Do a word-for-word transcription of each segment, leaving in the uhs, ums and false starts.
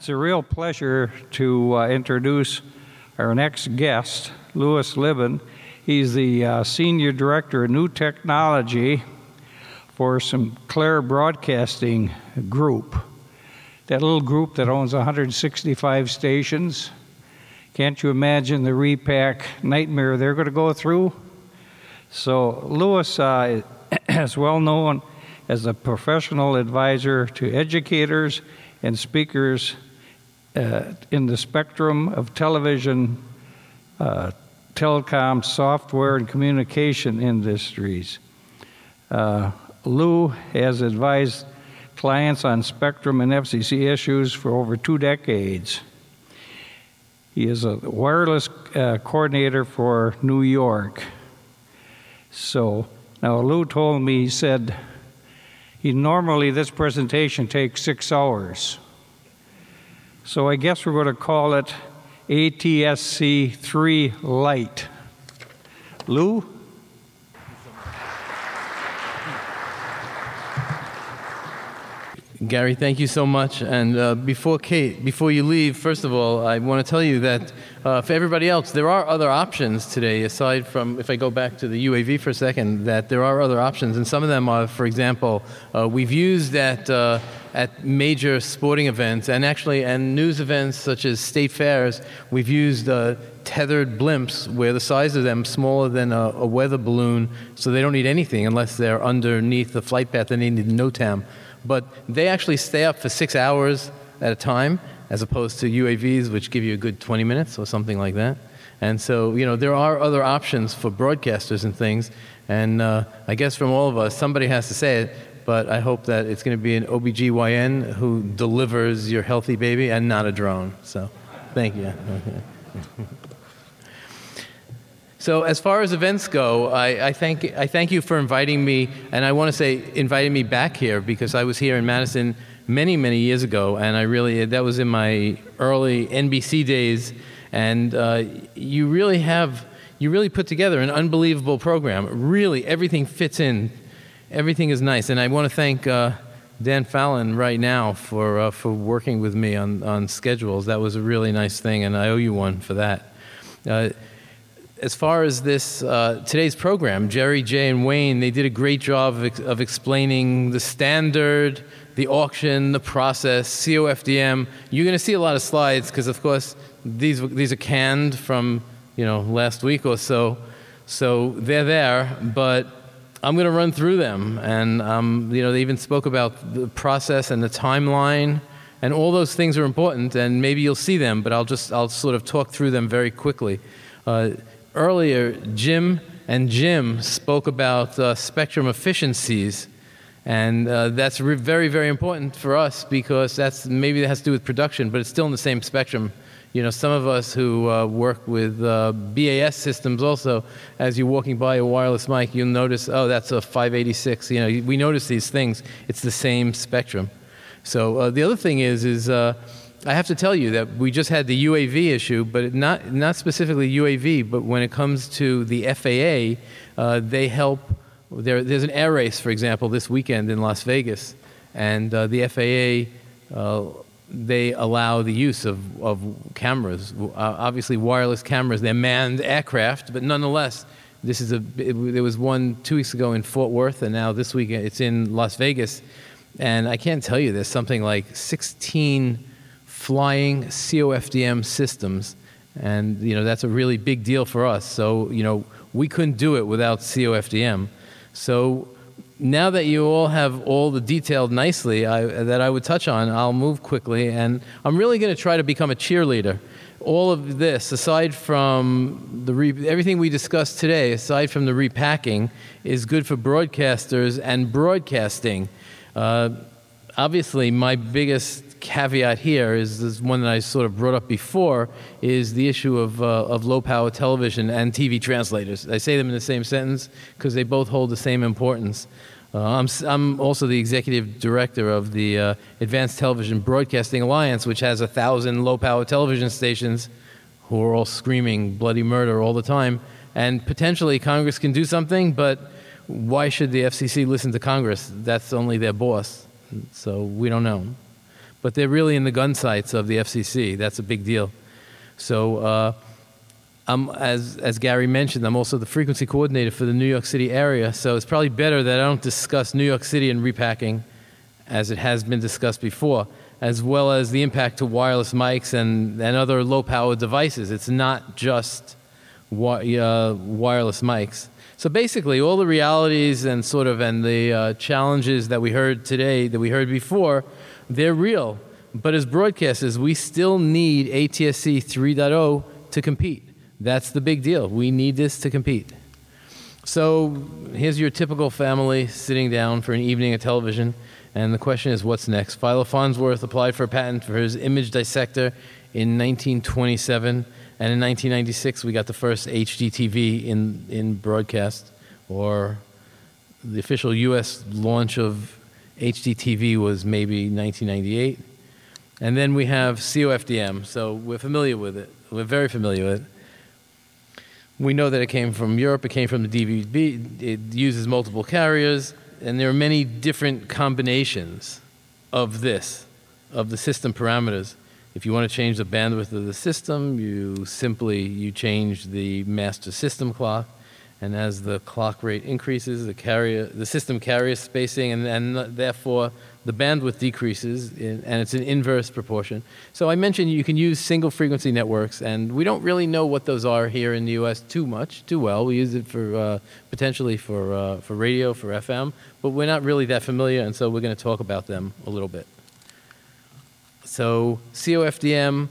It's a real pleasure to uh, introduce our next guest, Louis Libben. He's the uh, Senior Director of New Technology for Sinclair Broadcasting Group. That little group that owns one hundred sixty-five stations. Can't you imagine the repack nightmare they're going to go through? So Louis uh, is well known as a professional advisor to educators and speakers uh, in the spectrum of television, uh, telecom, software, and communication industries. Uh, Lou has advised clients on spectrum and F C C issues for over two decades. He is a wireless uh, coordinator for New York. So now Lou told me, he said, he normally this presentation takes six hours. So I guess we're going to call it A T S C three Lite. Lou? Gary, thank you so much. And uh, before Kate, before you leave, first of all, I want to tell you that uh, for everybody else, there are other options today, aside from, if I go back to the U A V for a second, that there are other options. And some of them are, for example, uh, we've used at, uh, at major sporting events and actually and news events such as state fairs, we've used uh, tethered blimps where the size of them is smaller than a, a weather balloon, so they don't need anything unless they're underneath the flight path and they need NOTAM. But they actually stay up for six hours at a time, as opposed to U A Vs, which give you a good twenty minutes or something like that. And so, you know, there are other options for broadcasters and things. And uh, I guess from all of us, somebody has to say it, but I hope that it's going to be an O B G Y N who delivers your healthy baby and not a drone. So, thank you. So as far as events go, I, I, thank, I thank you for inviting me, and I want to say inviting me back here because I was here in Madison many, many years ago, and I really, that was in my early N B C days, and uh, you really have, you really put together an unbelievable program. Really, everything fits in. Everything is nice, and I want to thank uh, Dan Fallon right now for, uh, for working with me on, on schedules. That was a really nice thing, and I owe you one for that. Uh, As far as this uh, today's program, Jerry, Jay, and Wayne, they did a great job of, ex of explaining the standard, the auction, the process, C O F D M. You're going to see a lot of slides because, of course, these these are canned from you know last week or so, so they're there. But I'm going to run through them, and um, you know they even spoke about the process and the timeline, and all those things are important. And maybe you'll see them, but I'll just I'll sort of talk through them very quickly. Uh, Earlier, Jim and Jim spoke about uh, spectrum efficiencies, and uh, that's re very, very important for us because that's maybe that has to do with production, but it's still in the same spectrum. You know, some of us who uh, work with uh, B A S systems also, as you're walking by a wireless mic, you'll notice, oh, that's a five eighty-six. You know, we notice these things. It's the same spectrum. So uh, the other thing is, is uh, I have to tell you that we just had the U A V issue, but not not specifically U A V, but when it comes to the F A A, uh, they help. There, there's an air race, for example, this weekend in Las Vegas, and uh, the F A A, uh, they allow the use of, of cameras, uh, obviously wireless cameras. They're manned aircraft, but nonetheless, this is a. It, there was one two weeks ago in Fort Worth, and now this weekend it's in Las Vegas, and I can't tell you, there's something like sixteen flying C O F D M systems, and you know that's a really big deal for us. So you know we couldn't do it without C O F D M. So now that you all have all the detailed nicely I, that I would touch on, I'll move quickly, and I'm really going to try to become a cheerleader. All of this, aside from the re everything we discussed today, aside from the repacking, is good for broadcasters and broadcasting. Uh, obviously, my biggest caveat here is, is one that I sort of brought up before, is the issue of, uh, of low-power television and T V translators. I say them in the same sentence because they both hold the same importance. Uh, I'm, I'm also the executive director of the uh, Advanced Television Broadcasting Alliance, which has a thousand low-power television stations who are all screaming bloody murder all the time. And potentially Congress can do something, but why should the F C C listen to Congress? That's only their boss, so we don't know. but they're really in the gun sights of the F C C. That's a big deal. So uh, I'm, as, as Gary mentioned, I'm also the frequency coordinator for the New York City area, so it's probably better that I don't discuss New York City and repacking as it has been discussed before, as well as the impact to wireless mics and, and other low-power devices. It's not just wi uh, wireless mics. So basically, all the realities and sort of and the uh, challenges that we heard today, that we heard before, they're real. But as broadcasters, we still need A T S C three point oh to compete. That's the big deal. We need this to compete. So here's your typical family sitting down for an evening of television, and the question is, what's next? Philo Farnsworth applied for a patent for his image dissector in nineteen twenty-seven. And in nineteen ninety-six, we got the first H D T V in, in broadcast, or the official U S launch of H D T V was maybe nineteen ninety-eight. And then we have C O F D M, so we're familiar with it. We're very familiar with it. We know that it came from Europe, it came from the D V B, it uses multiple carriers, and there are many different combinations of this, of the system parameters. If you want to change the bandwidth of the system, you simply you change the master system clock, and as the clock rate increases, the carrier, the system carrier spacing, and, and therefore the bandwidth decreases, in, and it's an inverse proportion. So I mentioned you can use single frequency networks, and we don't really know what those are here in the U S too much, too well. We use it for uh, potentially for uh, for radio, for F M, but we're not really that familiar, and so we're going to talk about them a little bit. So C O F D M,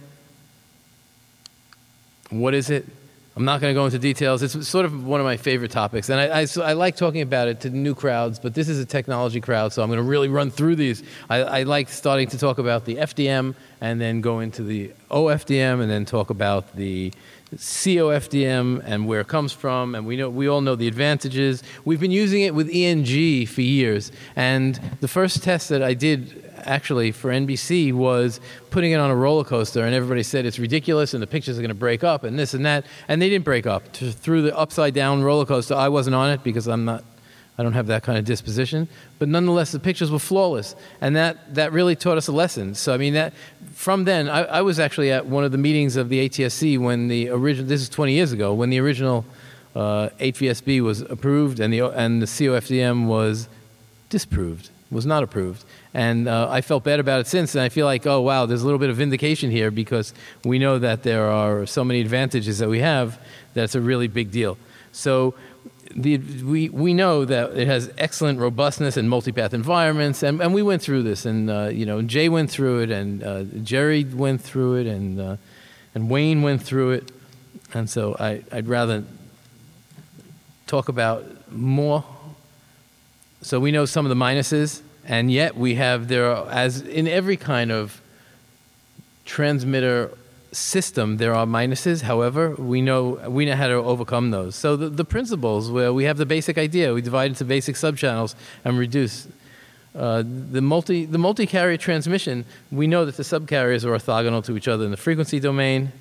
what is it? I'm not going to go into details. It's sort of one of my favorite topics, and I, I, so I like talking about it to new crowds, but this is a technology crowd, so I'm going to really run through these. I, I like starting to talk about the F D M, and then go into the O F D M, and then talk about the C O F D M and where it comes from, and we know we all know the advantages. We've been using it with E N G for years, and the first test that I did actually for N B C was putting it on a roller coaster, and everybody said it's ridiculous and the pictures are going to break up and this and that, and they didn't break up. Through the upside down roller coaster, I wasn't on it because I'm not, I don't have that kind of disposition, but nonetheless the pictures were flawless, and that, that really taught us a lesson. So I mean, that from then, I, I was actually at one of the meetings of the A T S C when the original, this is twenty years ago, when the original uh, H V S B was approved and the, and the C O F D M was disproved, was not approved. And uh, I felt bad about it since, and I feel like, oh, wow, there's a little bit of vindication here because we know that there are so many advantages that we have that it's a really big deal. So the, we, we know that it has excellent robustness in multipath environments, and, and we went through this, and uh, you know, Jay went through it, and uh, Jerry went through it, and, uh, and Wayne went through it, and so I, I'd rather talk about more. So we know some of the minuses. And yet we have, there are, as in every kind of transmitter system, there are minuses. However, we know, we know how to overcome those. So the, the principles, where we have the basic idea, we divide into basic subchannels and reduce. Uh, the multi, the multi-carrier transmission, we know that the subcarriers are orthogonal to each other in the frequency domain.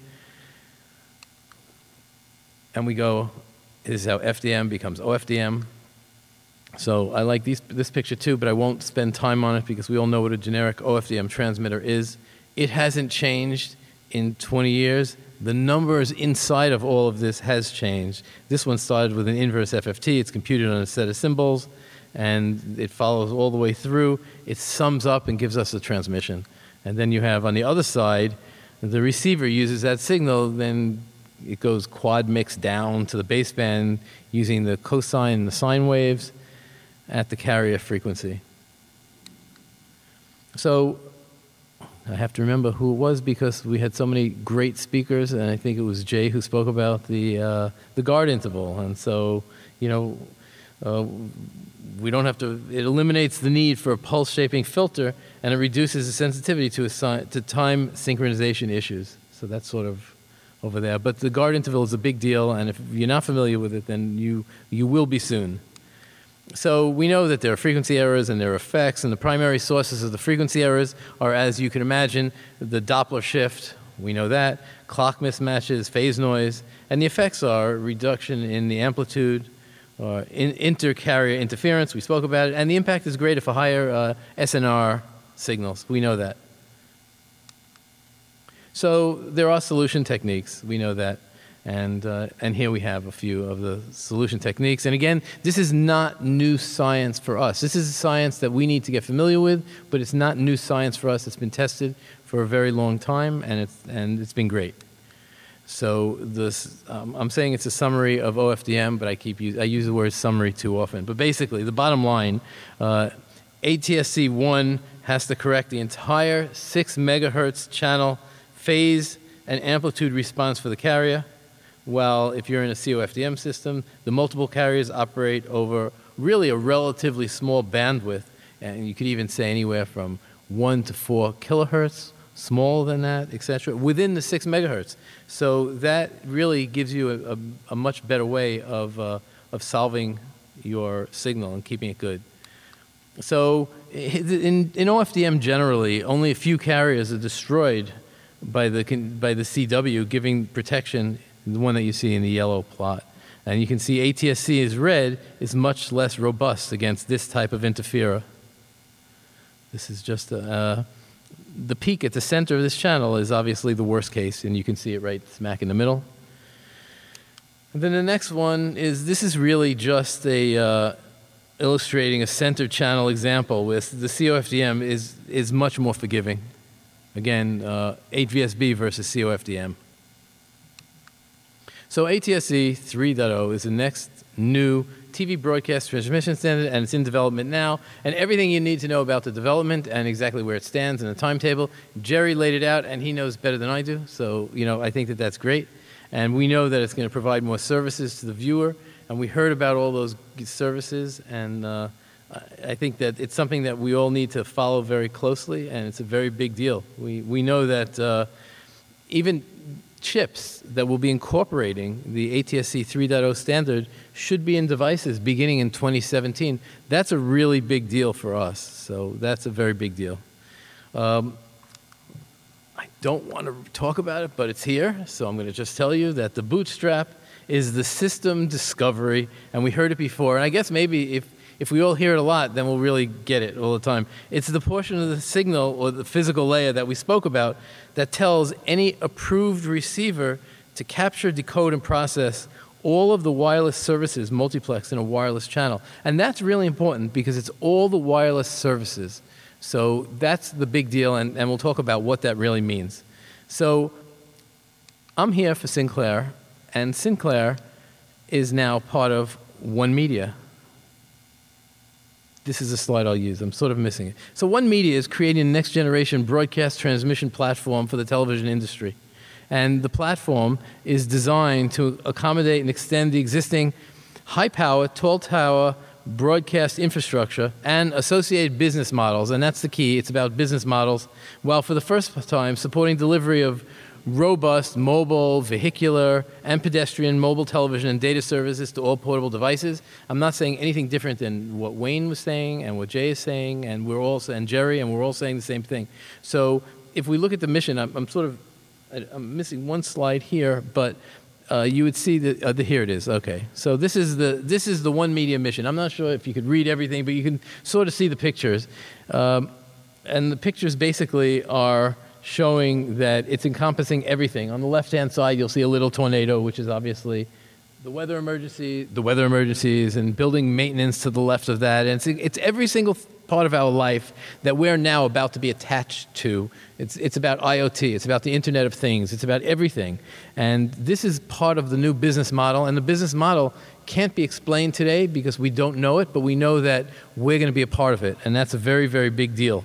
And we go, this is how F D M becomes O F D M. So I like these, this picture too, but I won't spend time on it because we all know what a generic O F D M transmitter is. It hasn't changed in twenty years. The numbers inside of all of this has changed. This one started with an inverse F F T. It's computed on a set of symbols, and it follows all the way through. It sums up and gives us a transmission. And then you have on the other side, the receiver uses that signal, then it goes quad mix down to the baseband using the cosine and the sine waves at the carrier frequency. So I have to remember who it was because we had so many great speakers, and I think it was Jay who spoke about the uh, the guard interval. And so, you know, uh, we don't have to, it eliminates the need for a pulse shaping filter, and it reduces the sensitivity to, assign, to time synchronization issues. So that's sort of over there. But the guard interval is a big deal, and if you're not familiar with it, then you, you will be soon. So we know that there are frequency errors and there are effects, and the primary sources of the frequency errors are, as you can imagine, the Doppler shift, we know that, clock mismatches, phase noise, and the effects are reduction in the amplitude, or in inter-carrier interference, we spoke about it, and the impact is greater for higher uh, S N R signals, we know that. So there are solution techniques. We know that. And, uh, and here we have a few of the solution techniques. And again, this is not new science for us. This is science that we need to get familiar with, but it's not new science for us. It's been tested for a very long time, and it's, and it's been great. So this, um, I'm saying it's a summary of O F D M, but I, keep use, I use the word summary too often. But basically, the bottom line, uh, A T S C one has to correct the entire six megahertz channel phase and amplitude response for the carrier. Well, if you're in a C O F D M system, the multiple carriers operate over really a relatively small bandwidth, and you could even say anywhere from one to four kilohertz, smaller than that, et cetera, within the six megahertz. So that really gives you a, a, a much better way of, uh, of solving your signal and keeping it good. So in, in O F D M generally, only a few carriers are destroyed by the, by the C W, giving protection, the one that you see in the yellow plot. And you can see A T S C is red, is much less robust against this type of interferer. This is just a, uh, the peak at the center of this channel is obviously the worst case, and you can see it right smack in the middle. And then the next one is, this is really just a uh, illustrating a center channel example with the C O F D M is, is much more forgiving. Again, uh, H V S B versus C O F D M. So A T S C three point oh is the next new T V broadcast transmission standard, and it's in development now. And everything you need to know about the development and exactly where it stands in the timetable, Jerry laid it out, and he knows better than I do. So, you know, I think that that's great. And we know that it's going to provide more services to the viewer. And we heard about all those services, and uh, I think that it's something that we all need to follow very closely, and it's a very big deal. We, we know that uh, even chips that will be incorporating the A T S C three point oh standard should be in devices beginning in twenty seventeen. That's a really big deal for us, so that's a very big deal. Um, I don't want to talk about it, but it's here, so I'm going to just tell you that the Bootstrap is the system discovery, and we heard it before, and I guess maybe if If we all hear it a lot, then we'll really get it all the time. It's the portion of the signal or the physical layer that we spoke about that tells any approved receiver to capture, decode, and process all of the wireless services multiplexed in a wireless channel. And that's really important because it's all the wireless services. So that's the big deal, and, and we'll talk about what that really means. So I'm here for Sinclair, and Sinclair is now part of One Media. This is a slide I'll use. I'm sort of missing it. So One Media is creating a next-generation broadcast transmission platform for the television industry. And the platform is designed to accommodate and extend the existing high-power, tall-tower broadcast infrastructure and associated business models. And that's the key. It's about business models, while for the first time supporting delivery of robust mobile, vehicular, and pedestrian mobile television and data services to all portable devices. I'm not saying anything different than what Wayne was saying and what Jay is saying, and we're all and Jerry, and we're all saying the same thing. So if we look at the mission, I'm, I'm sort of I'm missing one slide here, but uh, you would see that uh, the, here it is. Okay, so this is the this is the One Media mission. I'm not sure if you could read everything, but you can sort of see the pictures, um, and the pictures basically are showing that it's encompassing everything. On the left-hand side, you'll see a little tornado, which is obviously the weather emergency, the weather emergencies, and building maintenance to the left of that. And it's, it's every single part of our life that we're now about to be attached to. It's, it's about IoT. It's about the Internet of Things. It's about everything. And this is part of the new business model. And the business model can't be explained today because we don't know it, but we know that we're going to be a part of it. And that's a very, very big deal.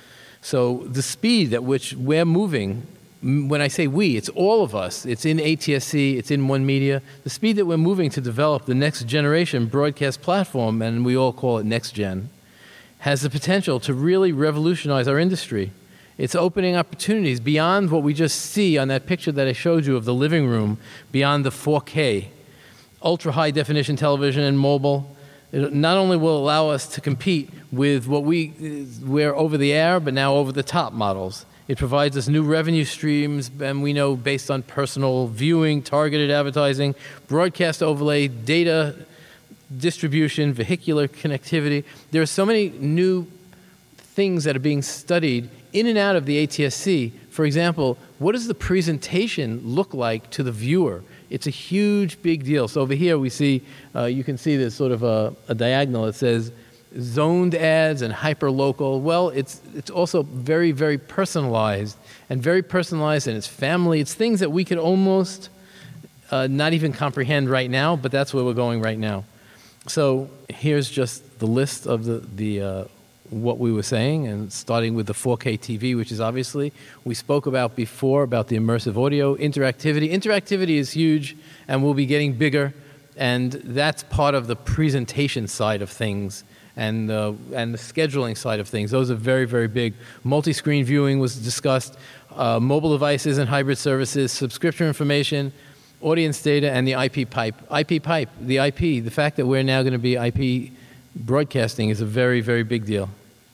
So the speed at which we're moving, when I say we, it's all of us. It's in A T S C, it's in One Media. The speed that we're moving to develop the next generation broadcast platform, and we all call it Next Gen, has the potential to really revolutionize our industry. It's opening opportunities beyond what we just see on that picture that I showed you of the living room, beyond the four K. Ultra-high definition television and mobile. It not only will allow us to compete with what we, we're over the air, but now over the top models. It provides us new revenue streams, and we know based on personal viewing, targeted advertising, broadcast overlay, data distribution, vehicular connectivity. There are so many new things that are being studied in and out of the A T S C, for example, what does the presentation look like to the viewer? It's a huge, big deal. So over here we see, uh, you can see this sort of a, a diagonal. It says zoned ads and hyper-local. Well, it's, it's also very, very personalized, and very personalized in its family. It's things that we could almost uh, not even comprehend right now, but that's where we're going right now. So here's just the list of the, the uh, what we were saying, and starting with the four K T V, which is obviously, we spoke about before, about the immersive audio, interactivity. Interactivity is huge and will be getting bigger, and that's part of the presentation side of things and, uh, and the scheduling side of things. Those are very, very big. Multi-screen viewing was discussed, uh, mobile devices and hybrid services, subscription information, audience data, and the I P pipe. I P pipe, the I P, the fact that we're now going to be I P broadcasting is a very, very big deal.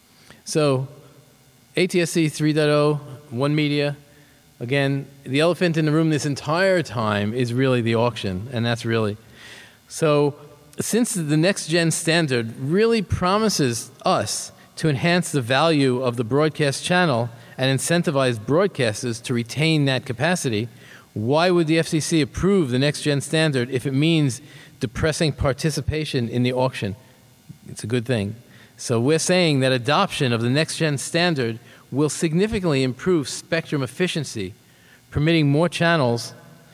So A T S C three point oh, One Media, again, the elephant in the room this entire time is really the auction, and that's really. So since the next-gen standard really promises us to enhance the value of the broadcast channel and incentivize broadcasters to retain that capacity, why would the F C C approve the next-gen standard if it means depressing participation in the auction? It's a good thing. So we're saying that adoption of the next-gen standard will significantly improve spectrum efficiency, permitting more channels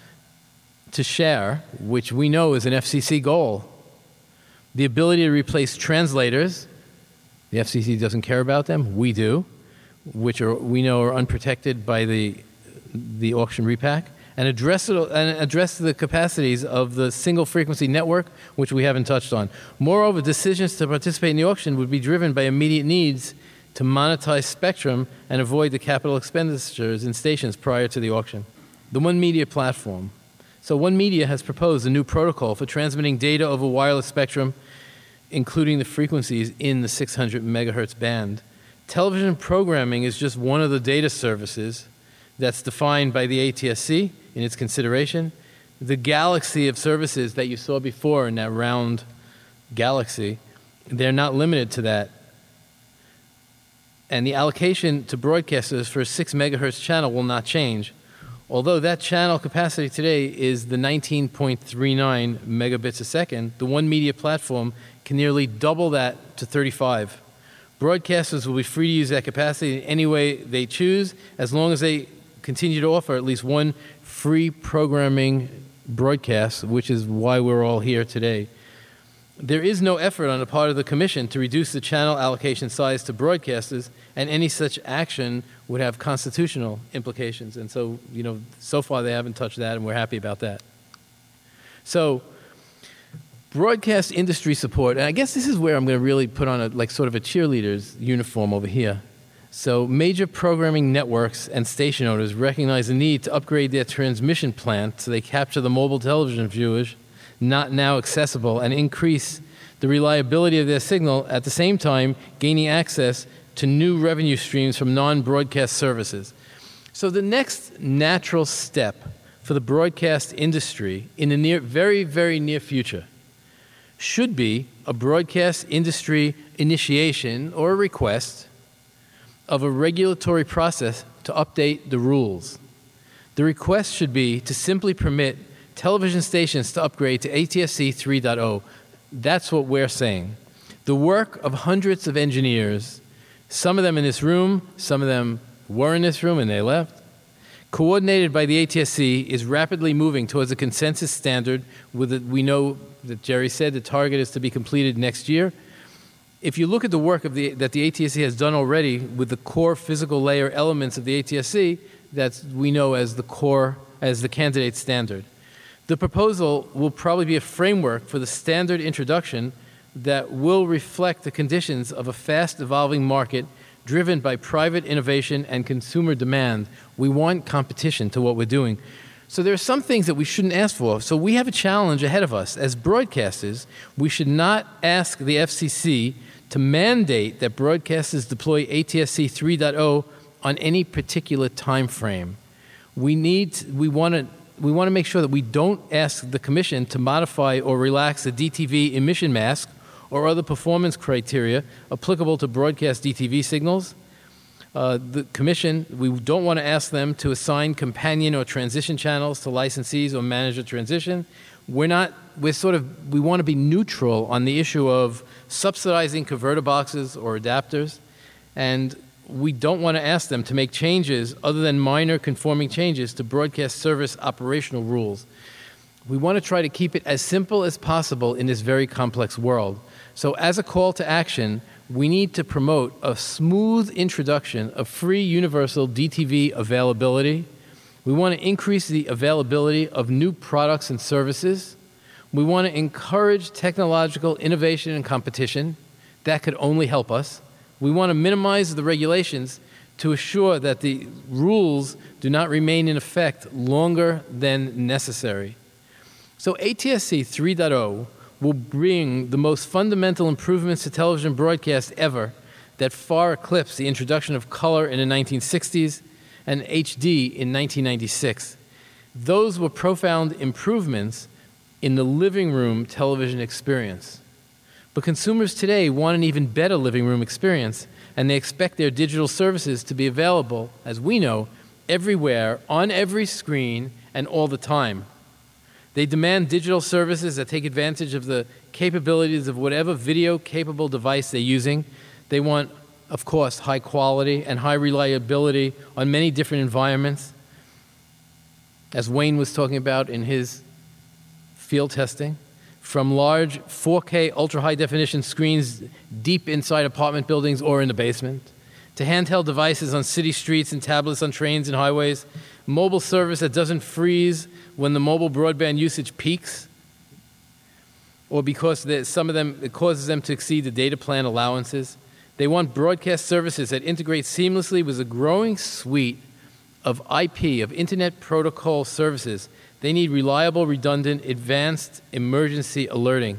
to share, which we know is an F C C goal. The ability to replace translators, the F C C doesn't care about them, we do, which are, we know are unprotected by the, the auction repack, and address, it, and address the capacities of the single frequency network, which we haven't touched on. Moreover, decisions to participate in the auction would be driven by immediate needs to monetize spectrum and avoid the capital expenditures in stations prior to the auction. The One Media platform. So One Media has proposed a new protocol for transmitting data over wireless spectrum, including the frequencies in the six hundred megahertz band. Television programming is just one of the data services that's defined by the A T S C in its consideration. The galaxy of services that you saw before in that round galaxy, they're not limited to that. And the allocation to broadcasters for a six megahertz channel will not change, although that channel capacity today is the nineteen point three nine megabits a second. The One Media platform can nearly double that to thirty-five. Broadcasters will be free to use that capacity in any way they choose, as long as they continue to offer at least one free programming broadcast, which is why we're all here today. There is no effort on the part of the Commission to reduce the channel allocation size to broadcasters, and any such action would have constitutional implications. And so, you know, so far they haven't touched that, and we're happy about that. So, broadcast industry support, and I guess this is where I'm going to really put on a, like sort of a cheerleader's uniform over here. So major programming networks and station owners recognize the need to upgrade their transmission plant so they capture the mobile television viewers not now accessible and increase the reliability of their signal, at the same time gaining access to new revenue streams from non-broadcast services. So the next natural step for the broadcast industry in the near, very, very near future should be a broadcast industry initiation or a request of a regulatory process to update the rules. The request should be to simply permit television stations to upgrade to A T S C three point oh. That's what we're saying. The work of hundreds of engineers, some of them in this room, some of them were in this room and they left, coordinated by the A T S C, is rapidly moving towards a consensus standard. With it, we know that Jerry said the target is to be completed next year. If you look at the work of the, that the A T S C has done already with the core physical layer elements of the A T S C, that's we know as the core, as the candidate standard. The proposal will probably be a framework for the standard introduction that will reflect the conditions of a fast evolving market driven by private innovation and consumer demand. We want competition to what we're doing. So there are some things that we shouldn't ask for. So we have a challenge ahead of us. As broadcasters, we should not ask the F C C to mandate that broadcasters deploy A T S C three point oh on any particular time frame. We need, we want to, we want to make sure that we don't ask the Commission to modify or relax the D T V emission mask or other performance criteria applicable to broadcast D T V signals. Uh, the Commission, we don't want to ask them to assign companion or transition channels to licensees or manage a transition. We're not, we're sort of, we want to be neutral on the issue of subsidizing converter boxes or adapters, and we don't want to ask them to make changes other than minor conforming changes to broadcast service operational rules. We want to try to keep it as simple as possible in this very complex world. So as a call to action, we need to promote a smooth introduction of free universal D T V availability. We want to increase the availability of new products and services. We want to encourage technological innovation and competition. That could only help us. We want to minimize the regulations to assure that the rules do not remain in effect longer than necessary. So A T S C three point oh will bring the most fundamental improvements to television broadcast ever that far eclipse the introduction of color in the nineteen sixties and H D in nineteen ninety-six. Those were profound improvements in the living room television experience. But consumers today want an even better living room experience, and they expect their digital services to be available, as we know, everywhere, on every screen, and all the time. They demand digital services that take advantage of the capabilities of whatever video-capable device they're using. They want, of course, high quality and high reliability on many different environments, as Wayne was talking about in his field testing, from large four K ultra-high-definition screens deep inside apartment buildings or in the basement, to handheld devices on city streets and tablets on trains and highways, mobile service that doesn't freeze when the mobile broadband usage peaks, or because some of them, it causes them to exceed the data plan allowances. They want broadcast services that integrate seamlessly with a growing suite of I P, of Internet Protocol services. They need reliable, redundant, advanced emergency alerting.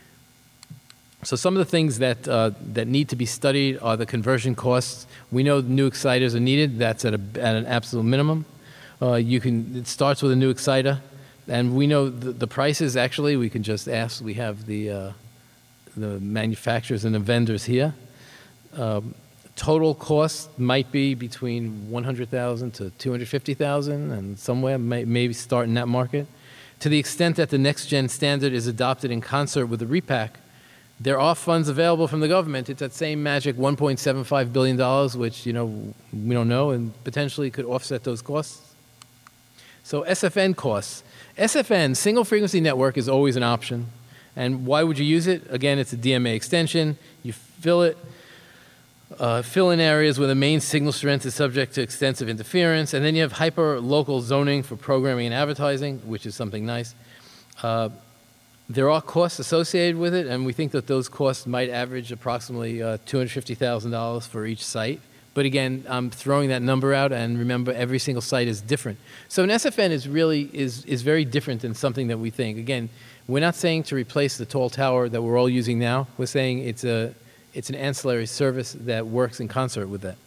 So some of the things that, uh, that need to be studied are the conversion costs. We know new exciters are needed. That's at, a, at an absolute minimum. Uh, you can, it starts with a new exciter. And we know the, the prices, actually, we can just ask. We have the, uh, the manufacturers and the vendors here. Um, total cost might be between one hundred thousand dollars to two hundred fifty thousand dollars, and somewhere may, maybe start in that market. To the extent that the next-gen standard is adopted in concert with the repack, there are funds available from the government. It's that same magic one point seven five billion dollars, which, you know, we don't know, and potentially could offset those costs. So S F N costs. S F N, single frequency network, is always an option. And why would you use it? Again, it's a D M A extension. You fill it, uh, fill in areas where the main signal strength is subject to extensive interference, and then you have hyper-local zoning for programming and advertising, which is something nice. Uh, there are costs associated with it, and we think that those costs might average approximately uh, two hundred fifty thousand dollars for each site. But again, I'm throwing that number out, and remember, every single site is different. So an S F N is really is, is very different than something that we think. Again, we're not saying to replace the tall tower that we're all using now. We're saying it's, a, it's an ancillary service that works in concert with that.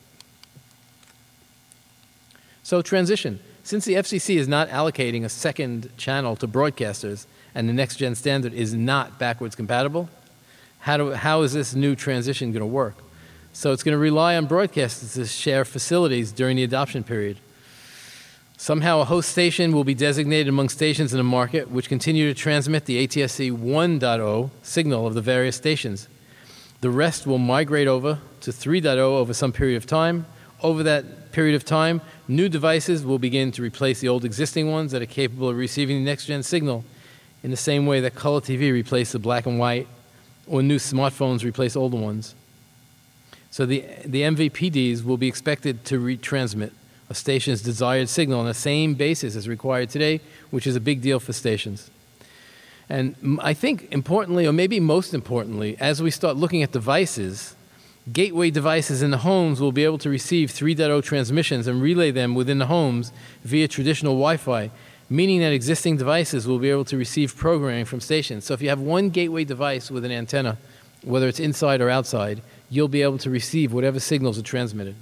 So transition. Since the F C C is not allocating a second channel to broadcasters, and the next-gen standard is not backwards compatible, how, do, how is this new transition going to work? So it's going to rely on broadcasters to share facilities during the adoption period. Somehow a host station will be designated among stations in the market which continue to transmit the A T S C one point oh signal of the various stations. The rest will migrate over to three point oh over some period of time. Over that period of time, new devices will begin to replace the old existing ones that are capable of receiving the next-gen signal, in the same way that color T V replaced the black and white, or new smartphones replace older ones. So the, the M V P Ds will be expected to retransmit a station's desired signal on the same basis as required today, which is a big deal for stations. And I think importantly, or maybe most importantly, as we start looking at devices, gateway devices in the homes will be able to receive three point oh transmissions and relay them within the homes via traditional Wi-Fi, meaning that existing devices will be able to receive programming from stations. So if you have one gateway device with an antenna, whether it's inside or outside, you'll be able to receive whatever signals are transmitted.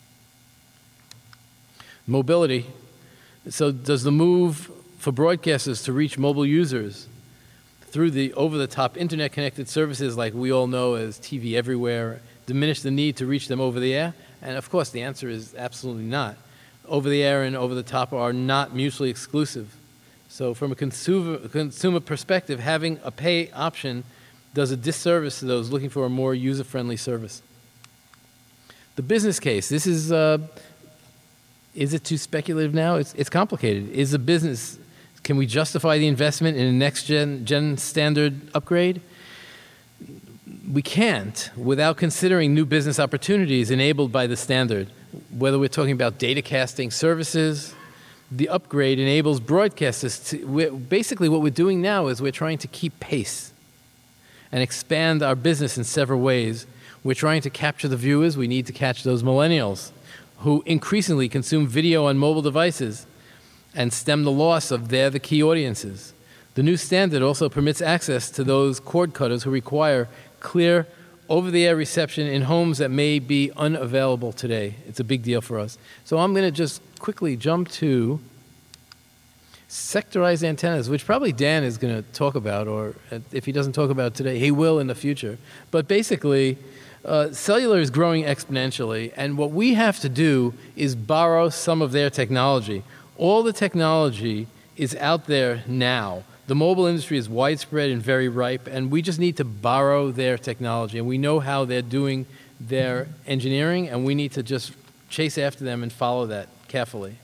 Mobility. So does the move for broadcasters to reach mobile users through the over-the-top internet-connected services like we all know as T V everywhere diminish the need to reach them over the air? And of course, the answer is absolutely not. Over-the-air and over-the-top are not mutually exclusive. So from a consumer, consumer perspective, having a pay option does a disservice to those looking for a more user-friendly service. The business case, this is, uh, is it too speculative now? It's, it's complicated. Is a business, can we justify the investment in a next-gen gen standard upgrade? We can't without considering new business opportunities enabled by the standard, whether we're talking about datacasting services. The upgrade enables broadcasters to, basically what we're doing now is we're trying to keep pace and expand our business in several ways. We're trying to capture the viewers. We need to catch those millennials who increasingly consume video on mobile devices and stem the loss of they're the key audiences. The new standard also permits access to those cord cutters who require clear over-the-air reception in homes that may be unavailable today. It's a big deal for us. So I'm going to just quickly jump to sectorized antennas, which probably Dan is going to talk about, or if he doesn't talk about it today, he will in the future. But basically, uh, cellular is growing exponentially, and what we have to do is borrow some of their technology. All the technology is out there now. The mobile industry is widespread and very ripe, and we just need to borrow their technology. And we know how they're doing their engineering, and we need to just chase after them and follow that carefully.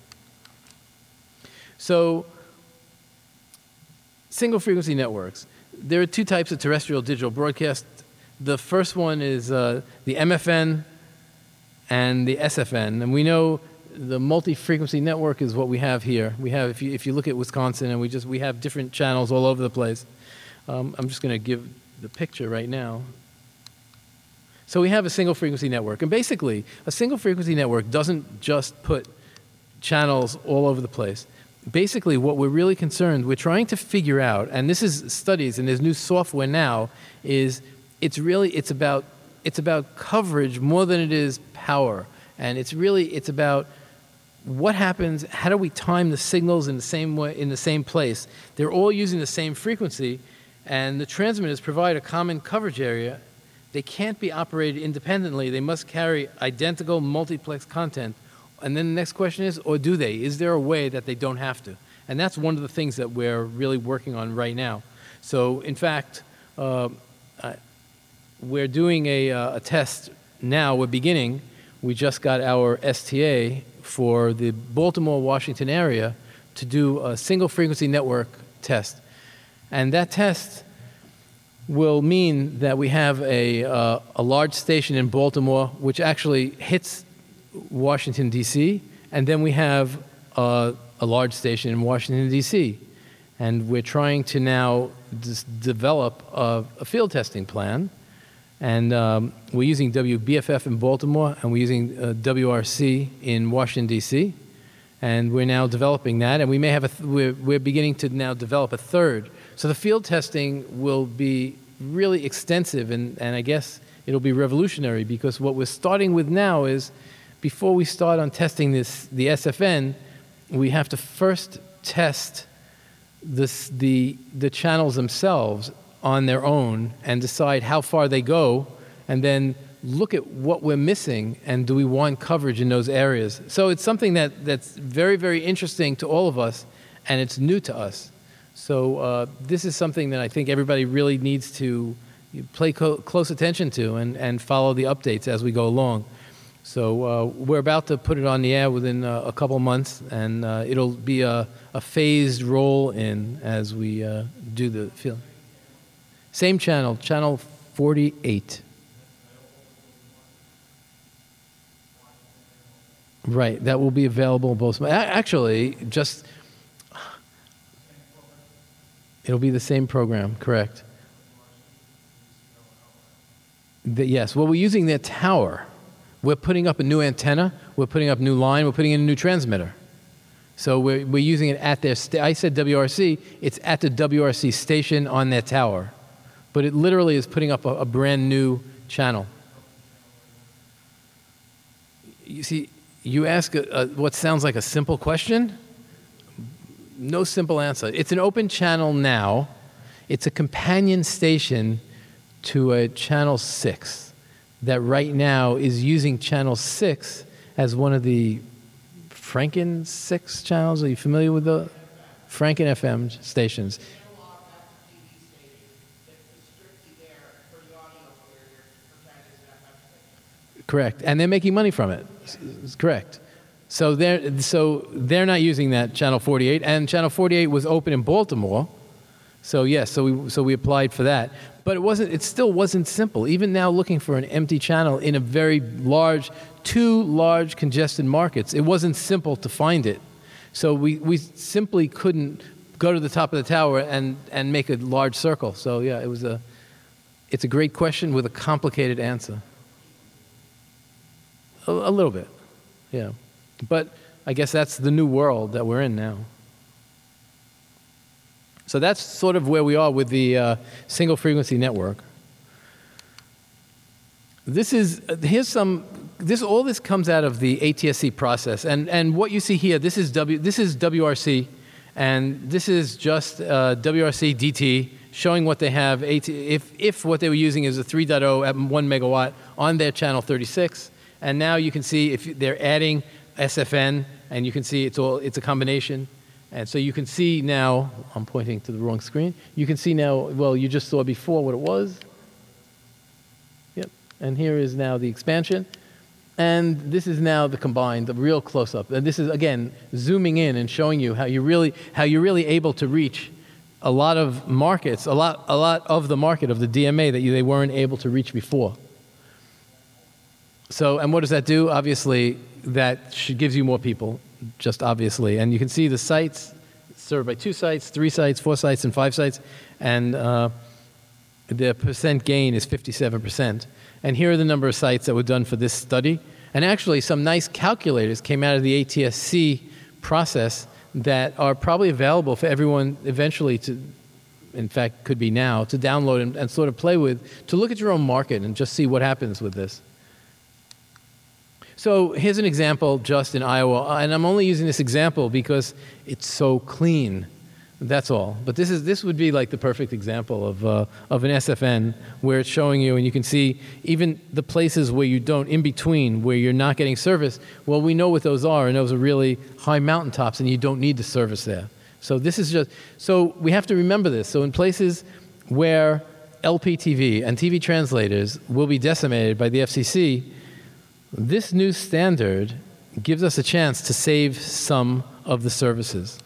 So, single frequency networks. There are two types of terrestrial digital broadcast. The first one is uh, the M F N and the S F N. And we know the multi-frequency network is what we have here. We have, if you, if you look at Wisconsin, and we just, we have different channels all over the place. Um, I'm just going to give the picture right now. So we have a single frequency network. And basically, a single frequency network doesn't just put channels all over the place. Basically, what we're really concerned, we're trying to figure out, and this is studies, and there's new software now, is it's really, it's about, it's about coverage more than it is power. And it's really, it's about what happens, how do we time the signals in the same way, in the same place? They're all using the same frequency, and the transmitters provide a common coverage area. They can't be operated independently. They must carry identical multiplex content. And then the next question is, or do they? Is there a way that they don't have to? And that's one of the things that we're really working on right now. So, in fact, uh, uh, we're doing a, uh, a test now. We're beginning. We just got our S T A for the Baltimore, Washington area to do a single frequency network test. And that test will mean that we have a, uh, a large station in Baltimore, which actually hits Washington, D C, and then we have uh, a large station in Washington, D C. And we're trying to now develop a, a field testing plan. And um, we're using W B F F in Baltimore, and we're using uh, W R C in Washington, D C. And we're now developing that, and we may have a th we're, we're beginning to now develop a third. So the field testing will be really extensive, and, and I guess it'll be revolutionary, because what we're starting with now is, before we start on testing this, the S F N, we have to first test this, the, the channels themselves on their own and decide how far they go, and then look at what we're missing and do we want coverage in those areas. So it's something that, that's very, very interesting to all of us, and it's new to us. So uh, this is something that I think everybody really needs to pay co close attention to and, and follow the updates as we go along. So uh, we're about to put it on the air within uh, a couple months, and uh, it'll be a, a phased roll in as we uh, do the film. Same channel, channel forty-eight. Right, that will be available both. Actually, just it'll be the same program, correct? The, yes, well, we're using their tower. We're putting up a new antenna, we're putting up new line, we're putting in a new transmitter. So we're, we're using it at their, sta I said W R C, it's at the W R C station on their tower. But it literally is putting up a, a brand new channel. You see, you ask a, a, what sounds like a simple question, no simple answer. It's an open channel now. It's a companion station to a channel six. that right now is using channel six as one of the Franken six channels. Are you familiar with the Franken F M stations? Correct, and they're making money from it. It's correct. So they're so they're not using that channel forty-eight, and channel forty-eight was open in Baltimore. So yes, so we so we applied for that, but it wasn't. It still wasn't simple. Even now, looking for an empty channel in a very large, two large congested markets, it wasn't simple to find it. So we we simply couldn't go to the top of the tower and and make a large circle. So yeah, it was a. It's a great question with a complicated answer. A, a little bit, yeah, but I guess that's the new world that we're in now. So that's sort of where we are with the uh, single frequency network. This is, here's some, this, all this comes out of the A T S C process. And, and what you see here, this is, w, this is W R C, and this is just uh, W R C D T showing what they have, if, if what they were using is a three point oh at one megawatt on their channel thirty-six. And now you can see if they're adding S F N, and you can see it's all, it's a combination. And so you can see now, I'm pointing to the wrong screen. You can see now, well, you just saw before what it was. Yep. And here is now the expansion. And this is now the combined, the real close-up. And this is, again, zooming in and showing you how, you really, how you're really able to reach a lot of markets, a lot, a lot of the market of the D M A that you, they weren't able to reach before. So, and what does that do? Obviously, that should, gives you more people, just obviously. And you can see the sites served by two sites, three sites, four sites, and five sites. And uh, the percent gain is fifty-seven percent. And here are the number of sites that were done for this study. And actually, some nice calculators came out of the A T S C process that are probably available for everyone eventually to, in fact, could be now, to download and, and sort of play with, to look at your own market and just see what happens with this. So here's an example just in Iowa, and I'm only using this example because it's so clean. That's all. But this is this would be like the perfect example of uh, of an S F N where it's showing you, and you can see even the places where you don't, in between, where you're not getting service. Well, we know what those are, and those are really high mountaintops, and you don't need the service there. So this is just so we have to remember this. So in places where L P T V and T V translators will be decimated by the F C C. This new standard gives us a chance to save some of the services.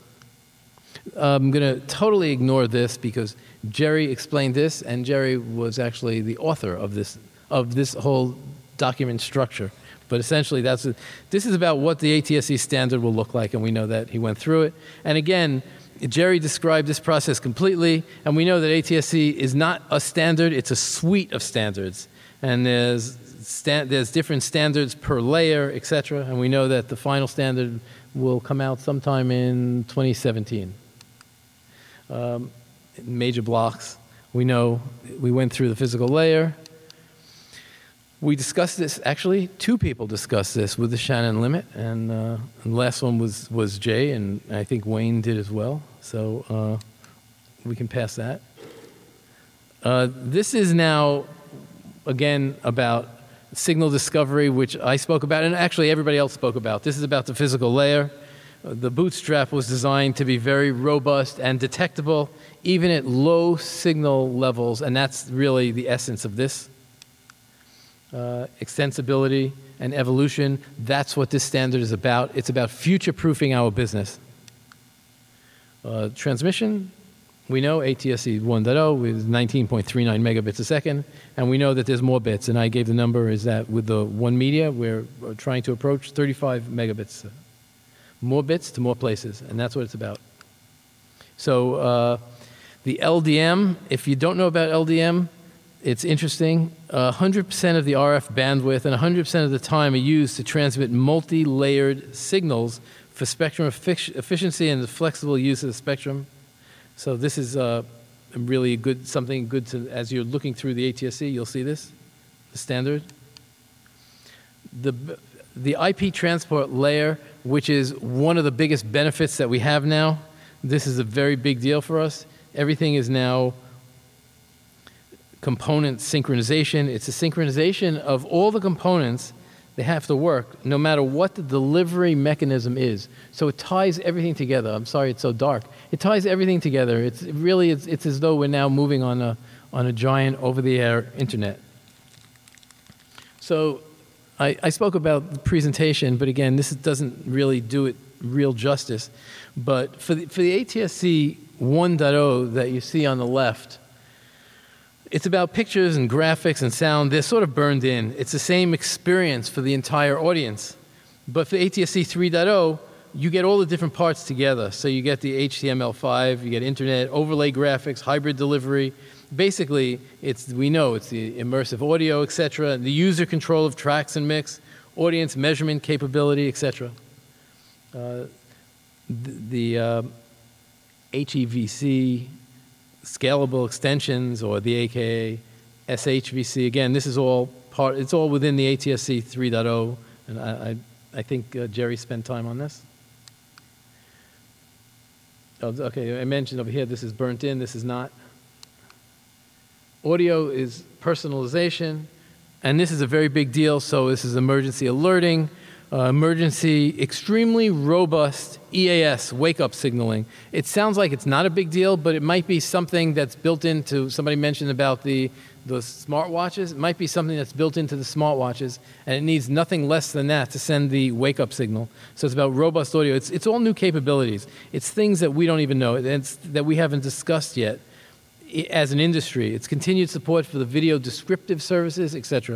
I'm going to totally ignore this because Jerry explained this, and Jerry was actually the author of this of this whole document structure. But essentially, that's a, this is about what the A T S C standard will look like, and we know that he went through it. And again, Jerry described this process completely, and we know that A T S C is not a standard; it's a suite of standards, and there's Stand, there's different standards per layer, et cetera, and we know that the final standard will come out sometime in twenty seventeen. Um, major blocks. We know we went through the physical layer. We discussed this, actually, two people discussed this with the Shannon limit, and, uh, and the last one was, was Jay, and I think Wayne did as well, so uh, we can pass that. Uh, this is now, again, about signal discovery, which I spoke about, and actually everybody else spoke about. This is about the physical layer. The bootstrap was designed to be very robust and detectable, even at low signal levels, and that's really the essence of this. Uh, extensibility and evolution, that's what this standard is about. It's about future-proofing our business. Uh, transmission, we know A T S C one point oh with nineteen point three nine megabits a second, and we know that there's more bits, and I gave the number is that with the one media, we're trying to approach thirty-five megabits. More bits to more places, and that's what it's about. So uh, the L D M, if you don't know about L D M, it's interesting. Uh, one hundred percent of the R F bandwidth and one hundred percent of the time are used to transmit multi-layered signals for spectrum efficiency and the flexible use of the spectrum. So this is uh, really good, something good to, as you're looking through the A T S C, you'll see this, the standard. The, the I P transport layer, which is one of the biggest benefits that we have now, this is a very big deal for us. Everything is now component synchronization. It's a synchronization of all the components. They have to work no matter what the delivery mechanism is. So it ties everything together. I'm sorry it's so dark. It ties everything together. It's it really, it's, it's as though we're now moving on a, on a giant over-the-air internet. So I, I spoke about the presentation, but again, this doesn't really do it real justice. But for the, for the A T S C one point oh that you see on the left, it's about pictures and graphics and sound. They're sort of burned in. It's the same experience for the entire audience. But for A T S C three point oh, you get all the different parts together. So you get the H T M L five, you get internet, overlay graphics, hybrid delivery. Basically, it's, we know it's the immersive audio, et cetera, the user control of tracks and mix, audience measurement capability, et cetera. Uh, the the uh, H E V C, scalable extensions, or the A K A S H V C. Again, this is all part, it's all within the A T S C three point oh, and I, I, I think uh, Jerry spent time on this. Oh, okay, I mentioned over here, this is burnt in, this is not. Audio is personalization, and this is a very big deal, so this is emergency alerting, uh, emergency, extremely robust E A S, wake-up signaling. It sounds like it's not a big deal, but it might be something that's built into, somebody mentioned about the, the smartwatches, it might be something that's built into the smartwatches, and it needs nothing less than that to send the wake-up signal. So it's about robust audio. It's, it's all new capabilities. It's things that we don't even know, it's, that we haven't discussed yet as an industry. It's continued support for the video descriptive services, et cetera.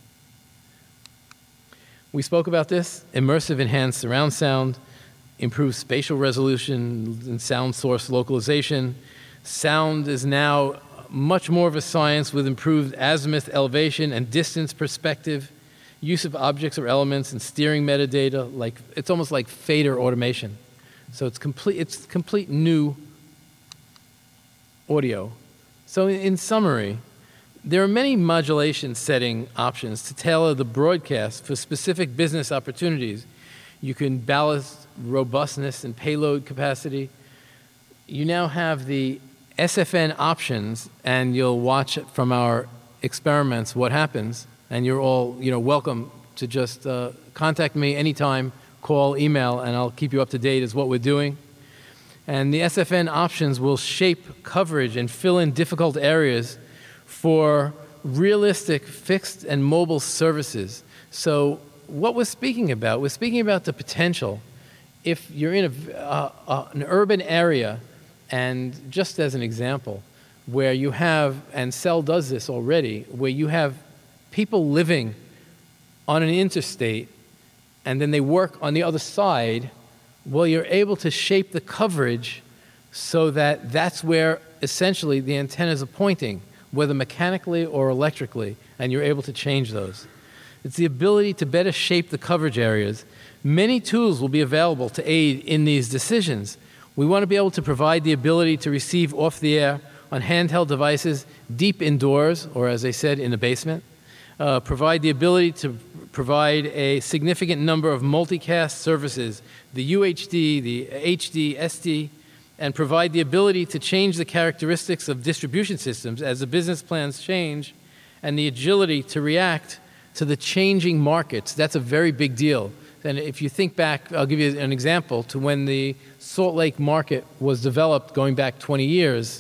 We spoke about this, immersive enhanced surround sound, improved spatial resolution and sound source localization. Sound is now much more of a science with improved azimuth elevation and distance perspective, use of objects or elements and steering metadata, like, it's almost like fader automation. So it's complete, it's complete new audio. So in summary, there are many modulation setting options to tailor the broadcast for specific business opportunities. You can balance robustness and payload capacity. You now have the S F N options, and you'll watch from our experiments what happens, and you're all, you know, welcome to just uh, contact me anytime, call, email, and I'll keep you up to date as what we're doing. And the S F N options will shape coverage and fill in difficult areas for realistic fixed and mobile services. So what we're speaking about, we're speaking about the potential. If you're in a, uh, uh, an urban area, and just as an example, where you have, and Cell does this already, where you have people living on an interstate, and then they work on the other side, well, you're able to shape the coverage so that that's where essentially the antennas are pointing, whether mechanically or electrically, and you're able to change those. It's the ability to better shape the coverage areas. Many tools will be available to aid in these decisions. We want to be able to provide the ability to receive off the air on handheld devices deep indoors, or as I said, in the basement. Uh, provide the ability to provide a significant number of multicast services, the U H D, the H D, S D, and provide the ability to change the characteristics of distribution systems as the business plans change, and the agility to react to the changing markets. That's a very big deal. And if you think back, I'll give you an example, to when the Salt Lake market was developed going back twenty years.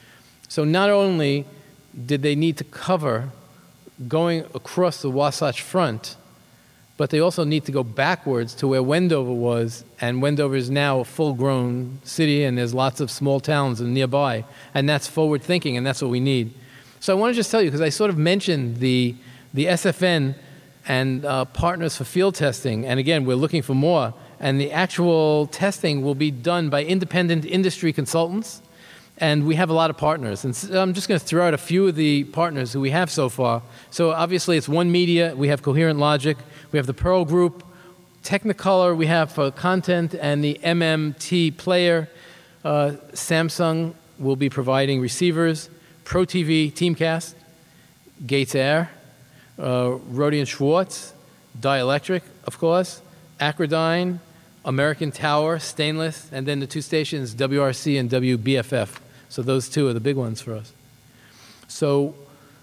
So not only did they need to cover going across the Wasatch Front, but they also need to go backwards to where Wendover was, and Wendover is now a full-grown city, and there's lots of small towns nearby, and that's forward thinking, and that's what we need. So I want to just tell you, because I sort of mentioned the, the S F N and uh, partners for field testing, and again, we're looking for more, and the actual testing will be done by independent industry consultants, and we have a lot of partners. And so I'm just going to throw out a few of the partners who we have so far. So obviously it's One Media, we have Coherent Logic, we have the Pearl Group, Technicolor we have for content, and the M M T Player. Uh, Samsung will be providing receivers, ProTV, Teamcast, Gates Air, uh, Rohde and Schwartz, Dielectric, of course, Acrodyne, American Tower, Stainless, and then the two stations, W R C and W B F F. So those two are the big ones for us. So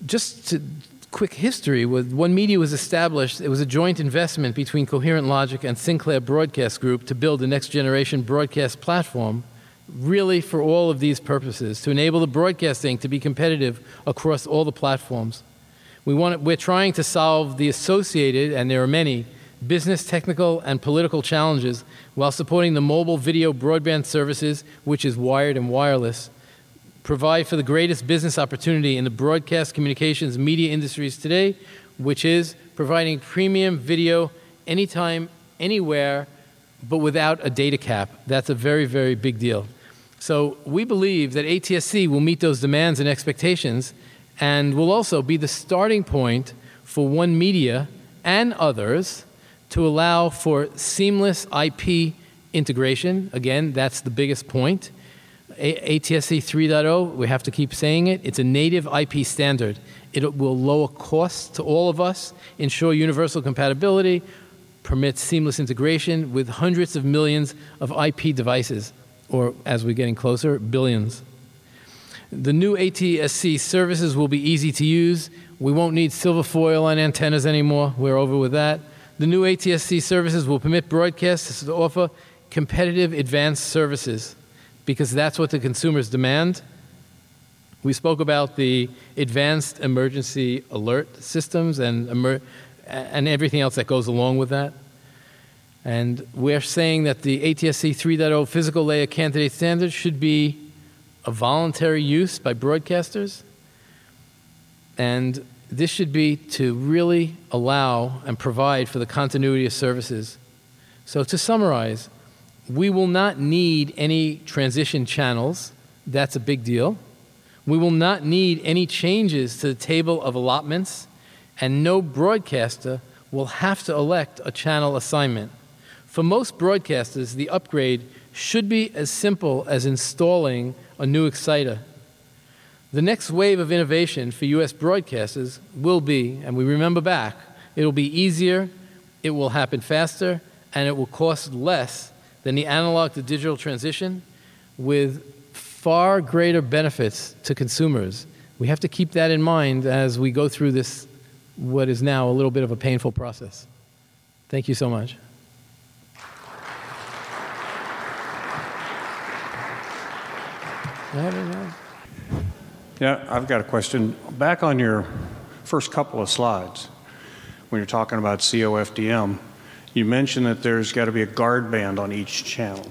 just to quick history, with One Media was established, it was a joint investment between Coherent Logic and Sinclair Broadcast Group to build the next generation broadcast platform, really for all of these purposes, to enable the broadcasting to be competitive across all the platforms. We want, we're trying to solve the associated, and there are many, business, technical, and political challenges while supporting the mobile video broadband services, which is wired and wireless, provide for the greatest business opportunity in the broadcast communications media industries today, which is providing premium video anytime, anywhere, but without a data cap. That's a very, very big deal. So we believe that A T S C will meet those demands and expectations and will also be the starting point for One Media and others to allow for seamless I P integration. Again, that's the biggest point. A T S C three point oh, we have to keep saying it, it's a native I P standard. It will lower costs to all of us, ensure universal compatibility, permit seamless integration with hundreds of millions of I P devices, or as we're getting closer, billions. The new A T S C services will be easy to use. We won't need silver foil on antennas anymore. We're over with that. The new A T S C services will permit broadcasters to offer competitive advanced services, because that's what the consumers demand. We spoke about the advanced emergency alert systems and, emer and everything else that goes along with that. And we're saying that the A T S C three point oh physical layer candidate standard should be a voluntary use by broadcasters. And this should be to really allow and provide for the continuity of services. So to summarize, we will not need any transition channels. That's a big deal. We will not need any changes to the table of allotments, and no broadcaster will have to elect a channel assignment. For most broadcasters, the upgrade should be as simple as installing a new exciter. The next wave of innovation for U S broadcasters will be, and we remember back, it will be easier, it will happen faster, and it will cost less than the analog to digital transition, with far greater benefits to consumers. We have to keep that in mind as we go through this, what is now a little bit of a painful process. Thank you so much. Yeah, I've got a question. Back on your first couple of slides, when you're talking about C O F D M, you mentioned that there's got to be a guard band on each channel.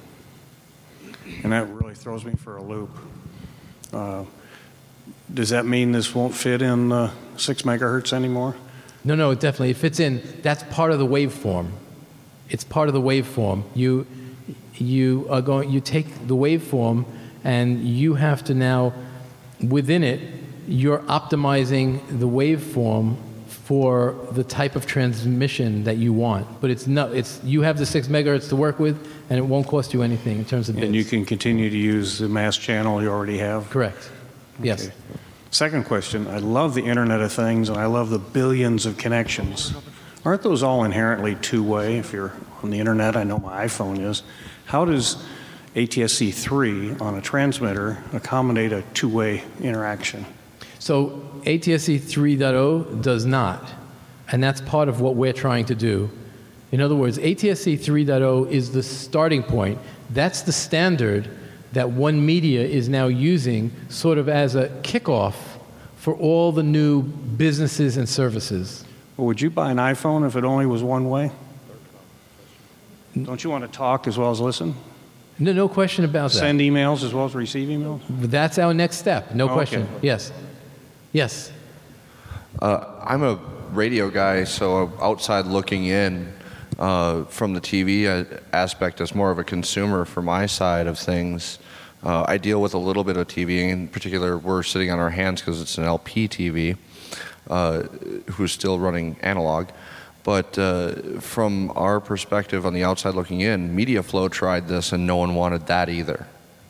And that really throws me for a loop. Uh, does that mean this won't fit in uh, six megahertz anymore? No, no, it definitely it fits in. That's part of the waveform. It's part of the waveform. You, you are going. You take the waveform, and you have to now, within it, you're optimizing the waveform for the type of transmission that you want. But it's no, it's you have the six megahertz to work with, and it won't cost you anything in terms of bits. And you can continue to use the mass channel you already have? Correct. Okay. Yes. Second question, I love the Internet of Things, and I love the billions of connections. Aren't those all inherently two-way? If you're on the Internet, I know my iPhone is. How does A T S C three on a transmitter accommodate a two-way interaction? So A T S C three point oh does not, and that's part of what we're trying to do. In other words, A T S C three point oh is the starting point. That's the standard that One Media is now using sort of as a kickoff for all the new businesses and services. Well, would you buy an iPhone if it only was one way? Don't you want to talk as well as listen? No, no question about that. Send emails as well as receive emails? That's our next step, no Oh, question. okay. Yes. Yes. Uh, I'm a radio guy, so outside looking in uh, from the T V aspect as more of a consumer for my side of things. Uh, I deal with a little bit of T V. In particular, we're sitting on our hands because it's an L P T V, uh, who's still running analog. But uh, from our perspective on the outside looking in, MediaFlow tried this and no one wanted that either.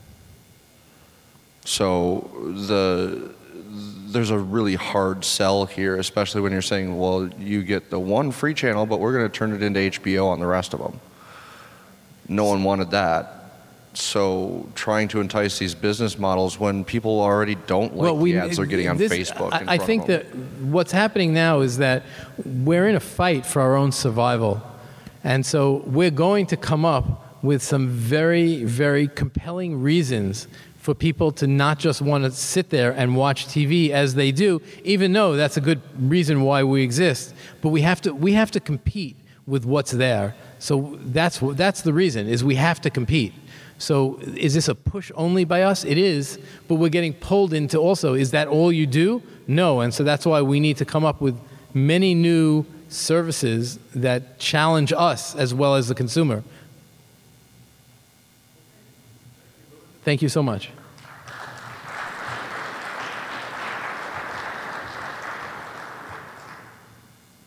So the there's a really hard sell here, especially when you're saying, well, you get the one free channel, but we're going to turn it into H B O on the rest of them. No one wanted that. so trying to entice these business models when people already don't like the ads they're getting on this, Facebook. I, in I front think of them. that what's happening now is that we're in a fight for our own survival. And so we're going to come up with some very, very compelling reasons for people to not just want to sit there and watch T V as they do, even though that's a good reason why we exist. But we have to, we have to compete with what's there. So that's, that's the reason, is we have to compete. So is this a push only by us? It is, but we're getting pulled into also, is that all you do? No, and so that's why we need to come up with many new services that challenge us as well as the consumer. Thank you so much.